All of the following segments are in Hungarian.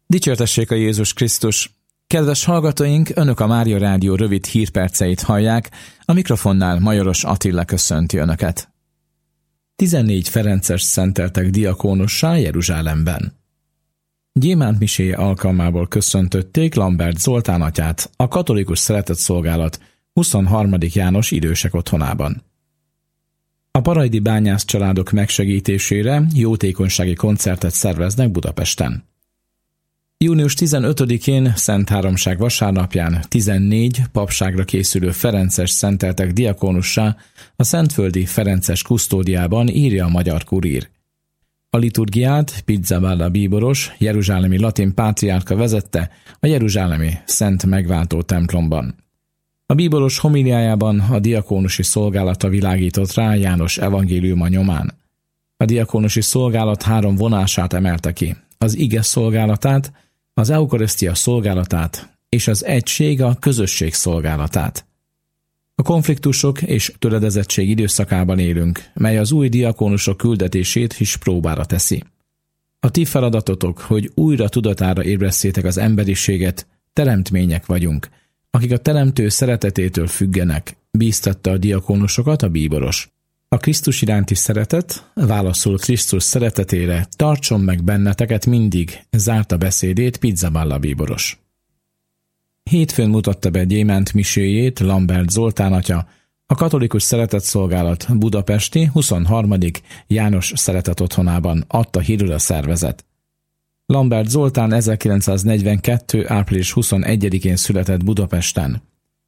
Dicsértessék a Jézus Krisztus! Kedves hallgatóink, Önök a Mária Rádió rövid hírperceit hallják, a mikrofonnál Majoros Attila köszönti Önöket. 14 ferences szenteltek diakónussá Jeruzsálemben. Gyémánt miséje alkalmából köszöntötték Lambert Zoltán atyát a Katolikus Szeretetszolgálat 23. János idősek otthonában. A parajdi bányász családok megsegítésére jótékonysági koncertet szerveznek Budapesten. Június 15-én Szent Háromság vasárnapján 14 papságra készülő ferences szenteltek diakónussá a Szentföldi Ferences kusztódiában, írja a Magyar Kurír. A liturgiát Pizzaballa bíboros, jeruzsálemi latin pátriárka vezette a jeruzsálemi Szent Megváltó templomban. A bíboros homiliájában a diakónusi szolgálata világított rá János evangéliuma nyomán. A diakónusi szolgálat 3 vonását emelte ki: az ige szolgálatát, az eukarisztia szolgálatát és az egység, a közösség szolgálatát. A konfliktusok és töredezettség időszakában élünk, mely az új diakónusok küldetését is próbára teszi. A ti feladatotok, hogy újra tudatára ébresztétek az emberiséget, teremtmények vagyunk, akik a teremtő szeretetétől függenek, bíztatta a diakónusokat a bíboros. A Krisztus iránti szeretet, válaszul Krisztus szeretetére, tartson meg benneteket mindig, zárta beszédét Pizzaballa bíboros. Hétfőn mutatta be gyémánt miséjét Lambert Zoltán atya, a Katolikus Szeretetszolgálat budapesti 23. János Szeretet Otthonában, adta hírül a szervezet. Lambert Zoltán 1942. április 21-én született Budapesten.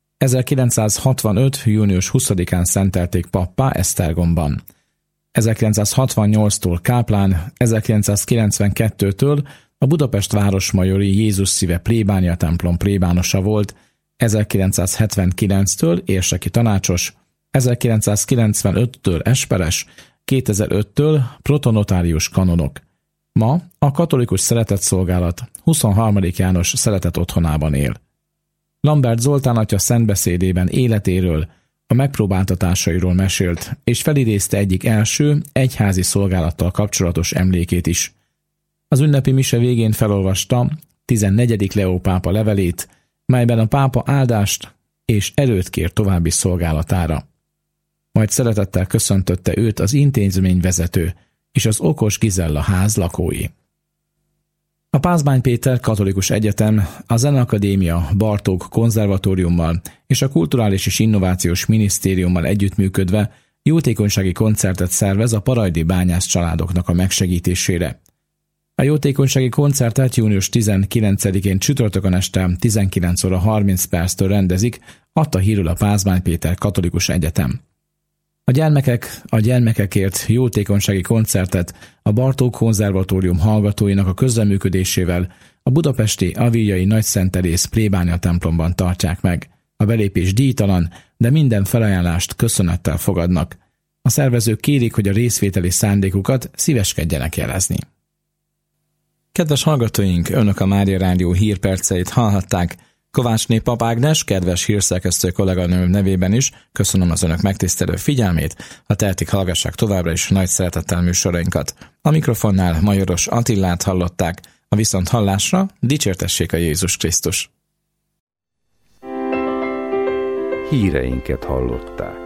1965. június 20-án szentelték pappá Esztergomban. 1968-tól káplán, 1992-től a Budapest városmajori Jézus Szíve plébánia templom plébánosa volt, 1979-től érseki tanácsos, 1995-től esperes, 2005-től protonotárius kanonok. Ma a Katolikus Szeretetszolgálat 23. János Szeretet Otthonában él. Lambert Zoltán atya szentbeszédében életéről, a megpróbáltatásairól mesélt, és felidézte egyik első egyházi szolgálattal kapcsolatos emlékét is. Az ünnepi mise végén felolvasta 14. Leó pápa levelét, melyben a pápa áldást és erőt kér további szolgálatára. Majd szeretettel köszöntötte őt az intézményvezető és az Okos Gizella ház lakói. A Pázmány Péter Katolikus Egyetem, a Zeneakadémia Bartók Konzervatóriummal és a Kulturális és Innovációs Minisztériummal együttműködve jótékonysági koncertet szervez a parajdi bányász családoknak a megsegítésére. A jótékonysági koncertet június 19-én csütörtökön este 19:30 rendezik, adta hírül a Pázmány Péter Katolikus Egyetem. A gyermekekért jótékonysági koncertet a Bartók Konzervatórium hallgatóinak a közreműködésével a budapesti Aviljai Nagyszent Teréz plébánia templomban tartják meg. A belépés díjtalan, de minden felajánlást köszönettel fogadnak. A szervezők kérik, hogy a részvételi szándékukat szíveskedjenek jelezni. Kedves hallgatóink, Önök a Mária Rádió hírperceit hallhatták. Kovácsné Pap Ágnes, kedves hírszerkesztő kolléganőm nevében is köszönöm az Önök megtisztelő figyelmét, ha tehetik, hallgassák továbbra is nagy szeretettel műsorainkat. A mikrofonnál Majoros Attilát hallották, a viszonthallásra dicsértessék a Jézus Krisztus. Híreinket hallották.